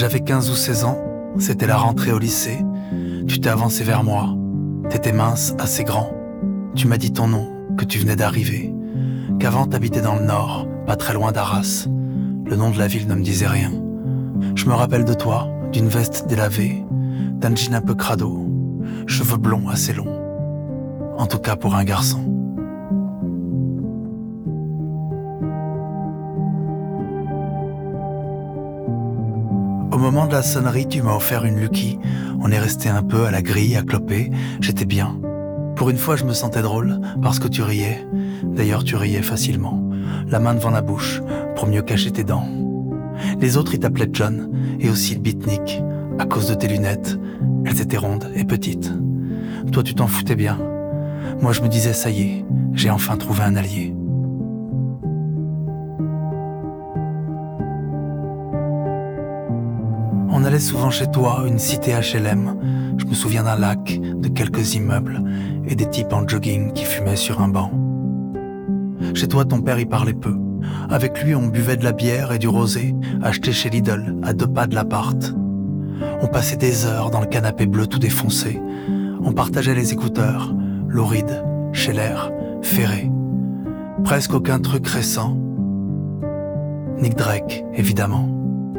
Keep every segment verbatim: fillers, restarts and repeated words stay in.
J'avais quinze ou seize ans, c'était la rentrée au lycée. Tu t'es avancé vers moi, t'étais mince, assez grand. Tu m'as dit ton nom, que tu venais d'arriver, qu'avant t'habitais dans le nord, pas très loin d'Arras. Le nom de la ville ne me disait rien. Je me rappelle de toi, d'une veste délavée, d'un jean un peu crado, cheveux blonds assez longs. En tout cas pour un garçon. Au moment de la sonnerie, tu m'as offert une Lucky. On est resté un peu à la grille, à cloper. J'étais bien. Pour une fois, je me sentais drôle, parce que tu riais. D'ailleurs, tu riais facilement, la main devant la bouche, pour mieux cacher tes dents. Les autres, ils t'appelaient John, et aussi le beatnik, à cause de tes lunettes. Elles étaient rondes et petites. Toi, tu t'en foutais bien. Moi, je me disais, ça y est, j'ai enfin trouvé un allié. On allait souvent chez toi, une cité H L M. Je me souviens d'un lac, de quelques immeubles et des types en jogging qui fumaient sur un banc. Chez toi, ton père y parlait peu. Avec lui, on buvait de la bière et du rosé, acheté chez Lidl, à deux pas de l'appart. On passait des heures dans le canapé bleu tout défoncé. On partageait les écouteurs, Lou Reed, Scheller, Ferré. Presque aucun truc récent. Nick Drake, évidemment.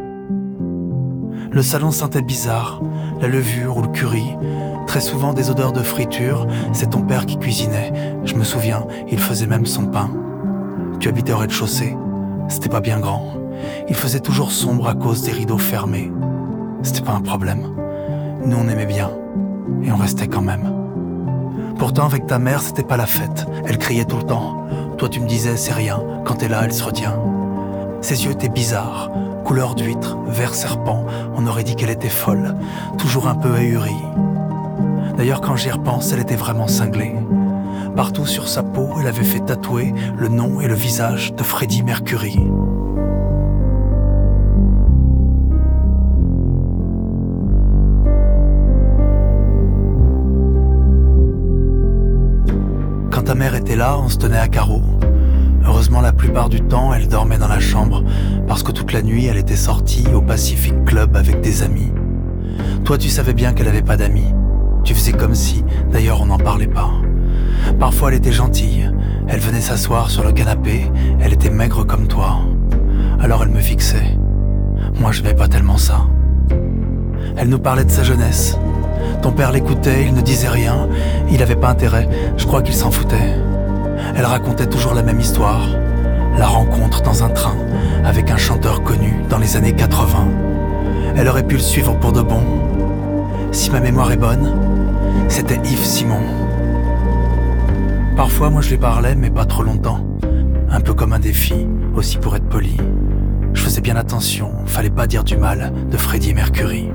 Le salon sentait bizarre, la levure ou le curry, très souvent des odeurs de friture. C'est ton père qui cuisinait, je me souviens, il faisait même son pain. Tu habitais au rez-de-chaussée, c'était pas bien grand. Il faisait toujours sombre à cause des rideaux fermés. C'était pas un problème. Nous on aimait bien, et on restait quand même. Pourtant avec ta mère c'était pas la fête, elle criait tout le temps. Toi tu me disais c'est rien, quand t'es là elle se retient. Ses yeux étaient bizarres, couleur d'huître, vert serpent, on aurait dit qu'elle était folle, toujours un peu ahurie. D'ailleurs quand j'y repense, elle était vraiment cinglée. Partout sur sa peau, elle avait fait tatouer le nom et le visage de Freddie Mercury. Quand ta mère était là, on se tenait à carreau. Heureusement, la plupart du temps, elle dormait dans la chambre, parce que toute la nuit, elle était sortie au Pacific Club avec des amis. Toi, tu savais bien qu'elle avait pas d'amis. Tu faisais comme si, d'ailleurs, on n'en parlait pas. Parfois, elle était gentille. Elle venait s'asseoir sur le canapé. Elle était maigre comme toi. Alors, elle me fixait. Moi, je n'aimais pas tellement ça. Elle nous parlait de sa jeunesse. Ton père l'écoutait, il ne disait rien. Il avait pas intérêt. Je crois qu'il s'en foutait. Elle racontait toujours la même histoire, la rencontre dans un train avec un chanteur connu dans les années quatre-vingts. Elle aurait pu le suivre pour de bon. Si ma mémoire est bonne, c'était Yves Simon. Parfois, moi je lui parlais, mais pas trop longtemps. Un peu comme un défi, aussi pour être poli. Je faisais bien attention, fallait pas dire du mal de Freddie Mercury.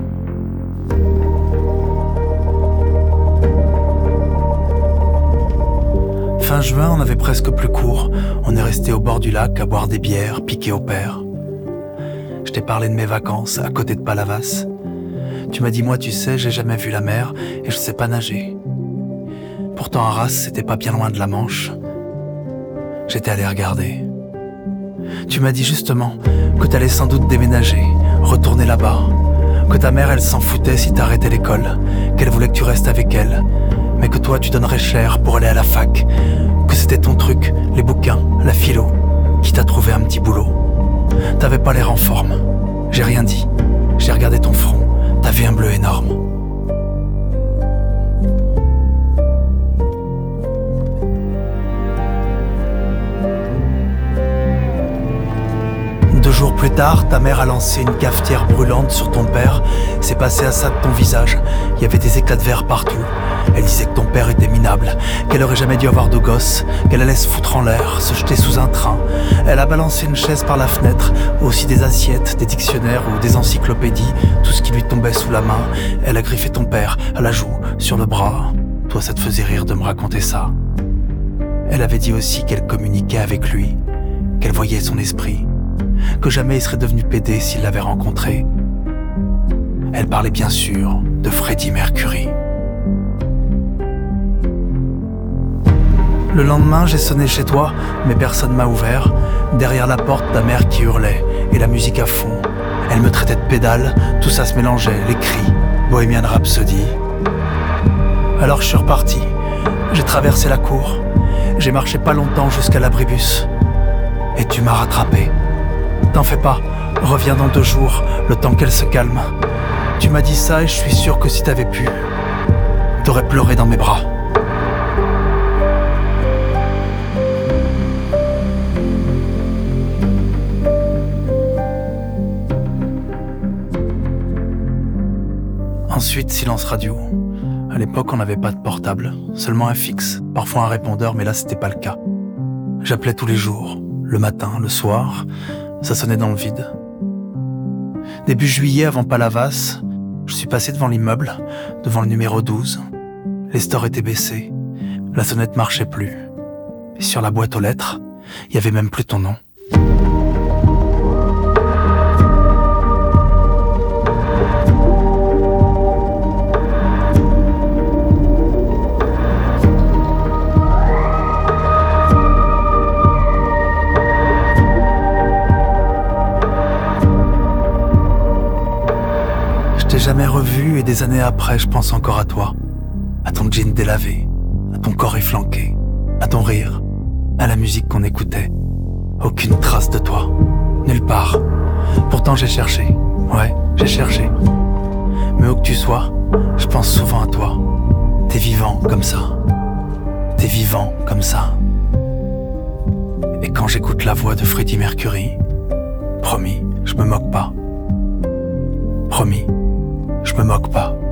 Fin juin, on avait presque plus court. On est resté au bord du lac à boire des bières, piquer au père. Je t'ai parlé de mes vacances à côté de Palavas. Tu m'as dit, moi tu sais, j'ai jamais vu la mer et je sais pas nager. Pourtant Arras, c'était pas bien loin de la Manche. J'étais allé regarder. Tu m'as dit justement que t'allais sans doute déménager, retourner là-bas. Que ta mère, elle s'en foutait si t'arrêtais l'école, qu'elle voulait que tu restes avec elle. Mais que toi tu donnerais cher pour aller à la fac, que c'était ton truc, les bouquins, la philo, qui t'a trouvé un petit boulot. T'avais pas l'air en forme, j'ai rien dit, j'ai regardé ton front, t'avais un bleu énorme. Deux jours plus tard, ta mère a lancé une cafetière brûlante sur ton père. C'est passé à ça de ton visage. Il y avait des éclats de verre partout. Elle disait que ton père était minable, qu'elle aurait jamais dû avoir de gosse, qu'elle allait se foutre en l'air, se jeter sous un train. Elle a balancé une chaise par la fenêtre, aussi des assiettes, des dictionnaires ou des encyclopédies, tout ce qui lui tombait sous la main. Elle a griffé ton père à la joue, sur le bras. Toi, ça te faisait rire de me raconter ça. Elle avait dit aussi qu'elle communiquait avec lui, qu'elle voyait son esprit, que jamais il serait devenu pédé s'il l'avait rencontré. Elle parlait bien sûr de Freddie Mercury. Le lendemain, j'ai sonné chez toi, mais personne m'a ouvert. Derrière la porte, ta mère qui hurlait, et la musique à fond. Elle me traitait de pédale, tout ça se mélangeait, les cris, Bohemian Rhapsody. Alors je suis reparti, j'ai traversé la cour, j'ai marché pas longtemps jusqu'à l'abribus. Et tu m'as rattrapé. T'en fais pas, reviens dans deux jours, le temps qu'elle se calme. Tu m'as dit ça et je suis sûr que si t'avais pu, t'aurais pleuré dans mes bras. Ensuite, silence radio. À l'époque, on n'avait pas de portable, seulement un fixe, parfois un répondeur, mais là, c'était pas le cas. J'appelais tous les jours, le matin, le soir, ça sonnait dans le vide. Début juillet, avant Palavas, je suis passé devant l'immeuble, devant le numéro douze. Les stores étaient baissés, la sonnette marchait plus. Et sur la boîte aux lettres, il y avait même plus ton nom. Je t'ai jamais revu et des années après, je pense encore à toi. À ton jean délavé, à ton corps efflanqué, à ton rire, à la musique qu'on écoutait. Aucune trace de toi, nulle part. Pourtant j'ai cherché, ouais, j'ai cherché. Mais où que tu sois, je pense souvent à toi. T'es vivant comme ça. T'es vivant comme ça. Et quand j'écoute la voix de Freddie Mercury, promis, je me moque pas. Promis, je me moque pas.